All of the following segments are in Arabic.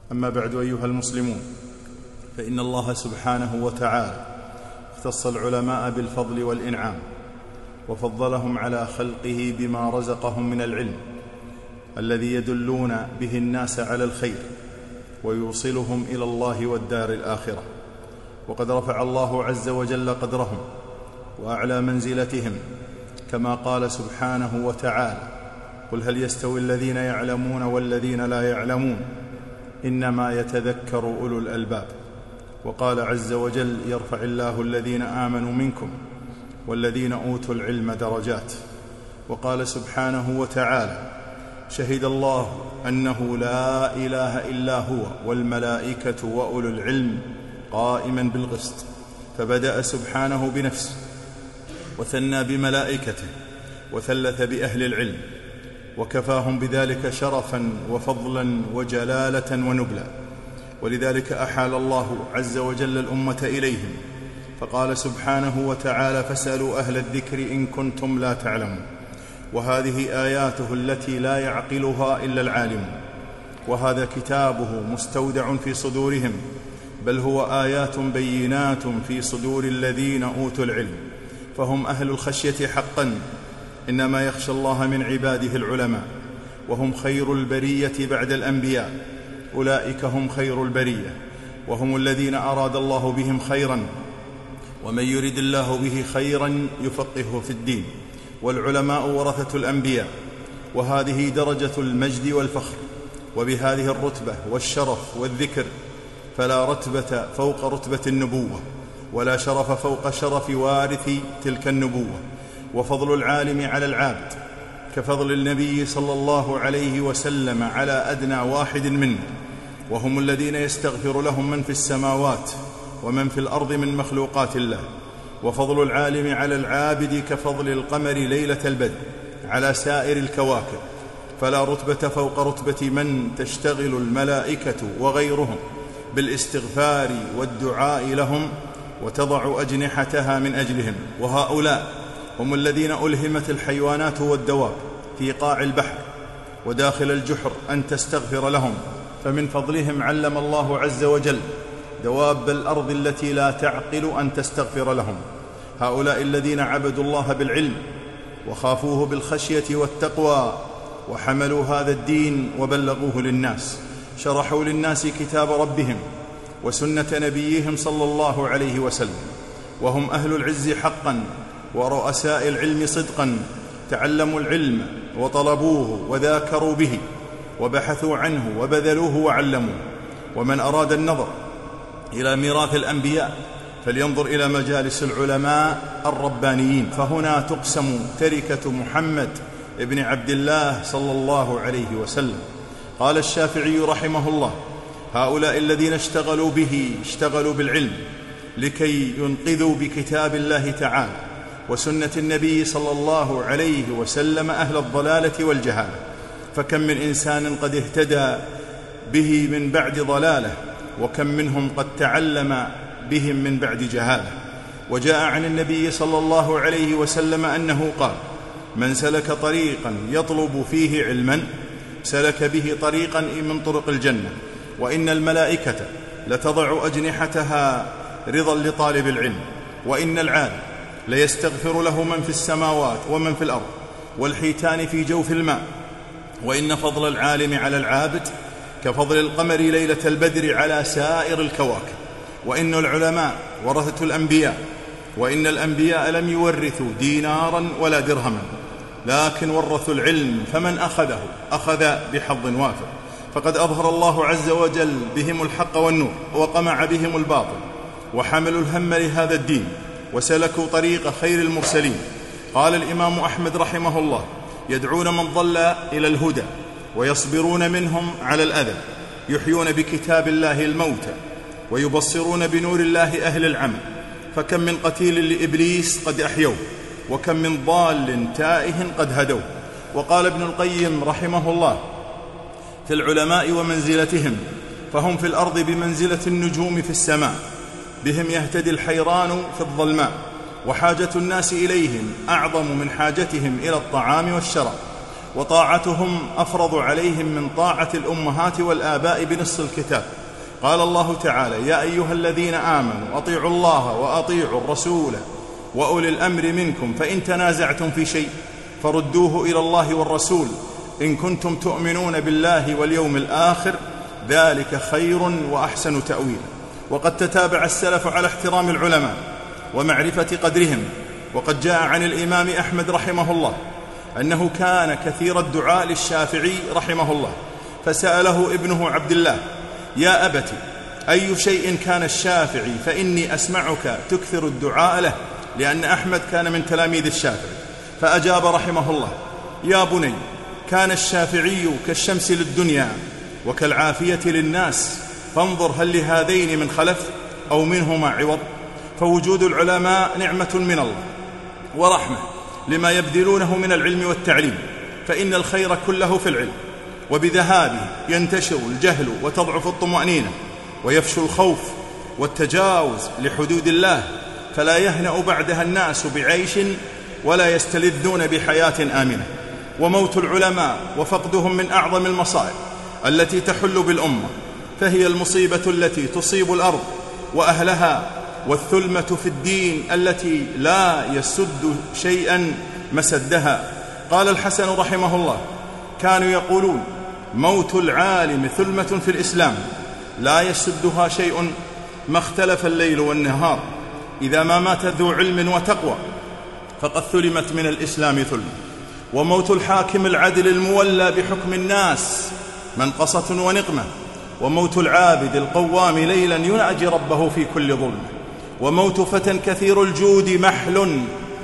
أما بعد، أيها المسلمون، فإن الله سبحانه وتعالى اختص العلماء بالفضل والإنعام، وفضلهم على خلقه بما رزقهم من العلم الذي يدلون به الناس على الخير ويوصلهم إلى الله والدار الآخرة. وقد رفع الله عز وجل قدرهم وأعلى منزلتهم، كما قال سبحانه وتعالى: قل هل يستوي الذين يعلمون والذين لا يعلمون إنما يتذكر أولو الألباب. وقال عز وجل: يرفع الله الذين آمنوا منكم والذين أوتوا العلم درجات. وقال سبحانه وتعالى: شهد الله أنه لا إله إلا هو والملائكة وأولو العلم قائما بالقسط. فبدأ سبحانه بنفسه، وثنى بملائكته، وثلث بأهل العلم، وكفاهم بذلك شرفا وفضلا وجلالة ونبلا. ولذلك أحال الله عز وجل الأمة إليهم، فقال سبحانه وتعالى: فاسألوا أهل الذكر إن كنتم لا تعلمون. وهذه آياته التي لا يعقلها إلا العالم، وهذا كتابه مستودع في صدورهم، بل هو آيات بينات في صدور الذين أوتوا العلم، فهم أهل الخشية حقا. إنما يخشى الله من عباده العلماء، وهم خير البرية بعد الأنبياء. أولئك هم خير البرية، وهم الذين أراد الله بهم خيرا، ومن يرد الله به خيرا يفقهه في الدين. والعلماء ورثة الأنبياء، وهذه درجة المجد والفخر. وبهذه الرتبة والشرف والذكر فلا رتبة فوق رتبة النبوة، ولا شرف فوق شرف وارث تلك النبوة. وفضل العالم على العابد كفضل النبي صلى الله عليه وسلم على أدنى واحد منه، وهم الذين يستغفر لهم من في السماوات ومن في الأرض من مخلوقات الله. وفضل العالم على العابد كفضل القمر ليلة البدر على سائر الكواكب، فلا رتبة فوق رتبة من تشتغل الملائكة وغيرهم بالاستغفار والدعاء لهم وتضع أجنحتها من أجلهم. وهؤلاء هم الذين ألهمت الحيوانات والدواب في قاع البحر وداخل الجحر أن تستغفر لهم، فمن فضلهم علم الله عز وجل دواب الأرض التي لا تعقل أن تستغفر لهم. هؤلاء الذين عبدوا الله بالعلم وخافوه بالخشية والتقوى، وحملوا هذا الدين وبلغوه للناس، شرحوا للناس كتاب ربهم وسنة نبيهم صلى الله عليه وسلم. وهم أهل العز حقا ورؤساء العلم صدقا، تعلموا العلم وطلبوه وذاكروا به وبحثوا عنه وبذلوه وعلموه. ومن أراد النظر إلى ميراث الأنبياء فلينظر إلى مجالس العلماء الربانيين، فهنا تقسم تركة محمد ابن عبد الله صلى الله عليه وسلم. قال الشافعي رحمه الله: هؤلاء الذين اشتغلوا به اشتغلوا بالعلم لكي ينقذوا بكتاب الله تعالى وسنة النبي صلى الله عليه وسلم أهل الضلالة والجهالة. فكم من إنسان قد اهتدى به من بعد ضلاله، وكم منهم قد تعلم بهم من بعد جهاله. وجاء عن النبي صلى الله عليه وسلم أنه قال: من سلك طريقا يطلب فيه علما سلك به طريقا من طرق الجنة، وإن الملائكة لتضع أجنحتها رضا لطالب العلم، وإن العالم ليستغفر له من في السماوات ومن في الأرض والحيتان في جوف الماء، وإن فضل العالم على العابد كفضل القمر ليلة البدر على سائر الكواكب. وإن العلماء ورثة الأنبياء، وإن الأنبياء لم يورثوا دينارا ولا درهما، لكن ورثوا العلم، فمن أخذه أخذ بحظ وافر. فقد أظهر الله عز وجل بهم الحق والنور، وقمع بهم الباطل، وحملوا الهم لهذا الدين، وسلكوا طريق خير المرسلين. قال الإمام أحمد رحمه الله: يدعون من ضل إلى الهدى، ويصبرون منهم على الأذى، يحيون بكتاب الله الموتى، ويبصرون بنور الله أهل العمى. فكم من قتيل لإبليس قد أحيوه، وكم من ضال تائه قد هدوه. وقال ابن القيم رحمه الله في العلماء ومنزلتهم: فهم في الأرض بمنزلة النجوم في السماء، بهم يهتدي الحيران في الظلماء، وحاجة الناس إليهم أعظم من حاجتهم إلى الطعام والشراب. وطاعتهم أفرض عليهم من طاعة الأمهات والآباء بنص الكتاب. قال الله تعالى: يا أيها الذين آمنوا أطيعوا الله وأطيعوا الرسول وأولي الأمر منكم فإن تنازعتم في شيء فردوه إلى الله والرسول إن كنتم تؤمنون بالله واليوم الآخر ذلك خير وأحسن تأويلا. وقد تتابع السلف على احترام العلماء ومعرفة قدرهم. وقد جاء عن الإمام أحمد رحمه الله أنه كان كثير الدعاء للشافعي رحمه الله، فسأله ابنه عبد الله: يا أبت أي شيء كان الشافعي فإني أسمعك تكثر الدعاء له، لأن أحمد كان من تلاميذ الشافعي. فأجاب رحمه الله: يا بني كان الشافعي كالشمس للدنيا وكالعافية للناس، فانظر هل لهذين من خلف أو منهما عوض. فوجود العلماء نعمة من الله ورحمة لما يبذلونه من العلم والتعليم، فإن الخير كله في العلم، وبذهابه ينتشر الجهل وتضعف الطمأنينة ويفشو الخوف والتجاوز لحدود الله، فلا يهنأ بعدها الناس بعيش ولا يستلذون بحياة آمنة. وموت العلماء وفقدهم من أعظم المصائب التي تحل بالأمة، فهي المصيبة التي تصيب الأرض وأهلها، والثلمة في الدين التي لا يسد شيئا مسدها. قال الحسن رحمه الله: كانوا يقولون موت العالم ثلمة في الإسلام لا يسدها شيء ما اختلف الليل والنهار، إذا ما مات ذو علم وتقوى فقد ثلمت من الإسلام ثلمة. وموت الحاكم العدل المولى بحكم الناس منقصة ونقمة، وموت العابد القوام ليلا يناجي ربه في كل ظلمة. وموت فتى كثير الجود محل،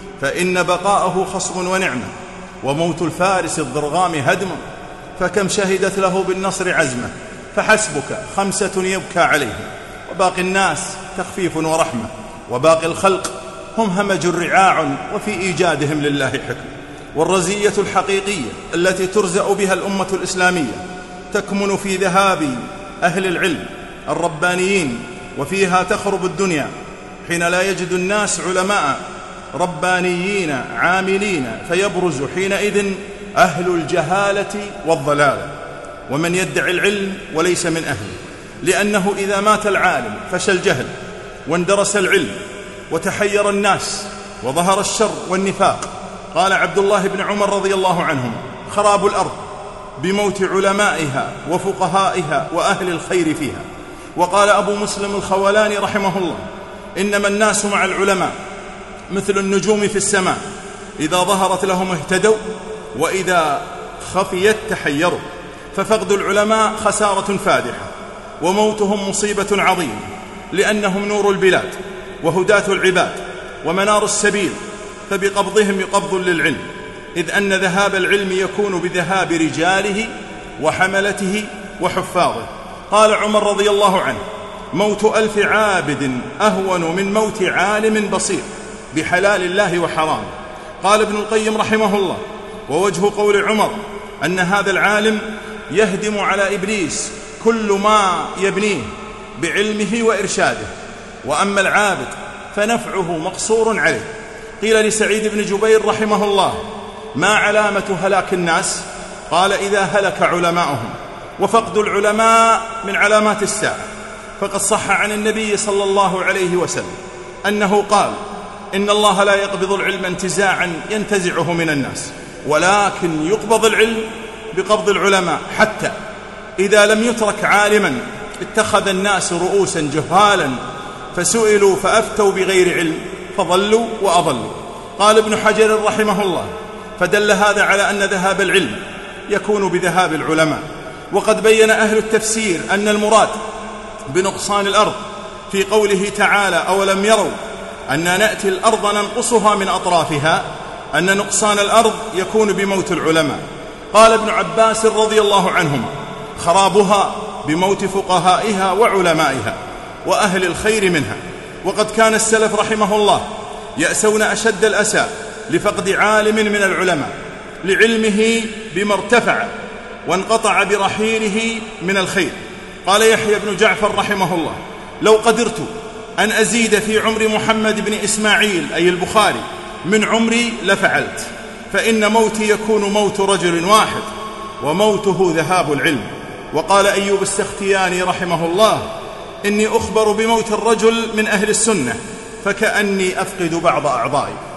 فإن بقاءه خصب ونعمة. وموت الفارس الضرغام هدم، فكم شهدت له بالنصر عزمة، فحسبك 5 يبكى عليهم، وباقي الناس تخفيف ورحمة، وباقي الخلق هم همج رعاع، وفي إيجادهم لله حكمة. والرزية الحقيقية التي ترزأ بها الأمة الإسلامية تكمن في ذهاب أهل العلم الربانيين، وفيها تخرب الدنيا حين لا يجد الناس علماء ربانيين عاملين، فيبرز حينئذ أهل الجهالة والضلال، ومن يدعي العلم وليس من أهله، لأنه إذا مات العالم فشى الجهل واندرس العلم وتحير الناس وظهر الشر والنفاق. قال عبد الله بن عمر رضي الله عنهم: خراب الأرض بموت علمائها وفقهائها وأهل الخير فيها. وقال أبو مسلم الخولاني رحمه الله: إنما الناس مع العلماء مثل النجوم في السماء، إذا ظهرت لهم اهتدوا وإذا خفيت تحيروا. ففقد العلماء خسارة فادحة، وموتهم مصيبة عظيمة، لأنهم نور البلاد وهداة العباد ومنار السبيل، فبقبضهم قبض للعلم، إذ أن ذهاب العلم يكون بذهاب رجاله وحملته وحفاظه. قال عمر رضي الله عنه: موت 1000 عابد أهون من موت عالم بصير بحلال الله وحرامه. قال ابن القيم رحمه الله: ووجه قول عمر أن هذا العالم يهدم على إبليس كل ما يبنيه بعلمه وإرشاده، وأما العابد فنفعه مقصور عليه. قيل لسعيد بن جبير رحمه الله: ما علامة هلاك الناس؟ قال: إذا هلك علماؤهم. وفقد العلماء من علامات الساعة، فقد صح عن النبي صلى الله عليه وسلم أنه قال: إن الله لا يقبض العلم انتزاعا ينتزعه من الناس، ولكن يقبض العلم بقبض العلماء، حتى إذا لم يترك عالما اتخذ الناس رؤوسا جهالا فسئلوا فأفتوا بغير علم فضلوا وأضلوا. قال ابن حجر رحمه الله: فدل هذا على أن ذهاب العلم يكون بذهاب العلماء. وقد بين أهل التفسير أن المراد بنقصان الأرض في قوله تعالى: أولم يروا أننا نأتي الأرض ننقصها من أطرافها، أن نقصان الأرض يكون بموت العلماء. قال ابن عباس رضي الله عنهما: خرابها بموت فقهائها وعلمائها وأهل الخير منها. وقد كان السلف رحمه الله يأسون أشد الأسى لفقد عالم من العلماء لعلمه بما ارتفع وانقطع برحيله من الخير. قال يحيى بن جعفر رحمه الله: لو قدرت أن أزيد في عمر محمد بن إسماعيل أي البخاري من عمري لفعلت، فإن موتي يكون موت رجل واحد وموته ذهاب العلم. وقال أيوب السختياني رحمه الله: إني أخبر بموت الرجل من أهل السنة فكأني أفقد بعض أعضائي.